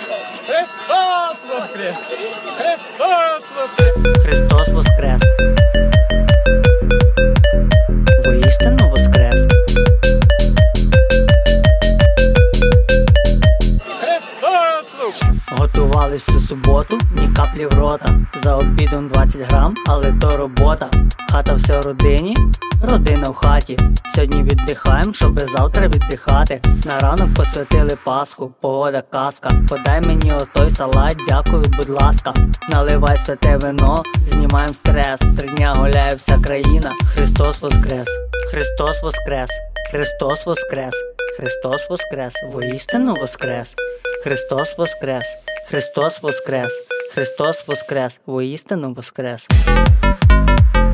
Христос воскрес! Христос воскрес! Христос воскрес! Воістину воскрес! Христос воскрес! Готувались всю суботу, ні каплі в рота. За обідом 20 грам, але то робота. Хата вся в родині, родина в хаті. Сьогодні віддихаєм, щоби завтра віддихати. На ранок посвятили Пасху, погода казка. Подай мені отой салат, дякую, будь ласка. Наливай святе вино, знімаєм стрес. 3 дня гуляє вся країна. Христос воскрес! Христос воскрес! Христос воскрес! Христос воскрес! Воістину воскрес! Христос воскрес! Христос воскрес! Христос воскрес! Воістину воскрес!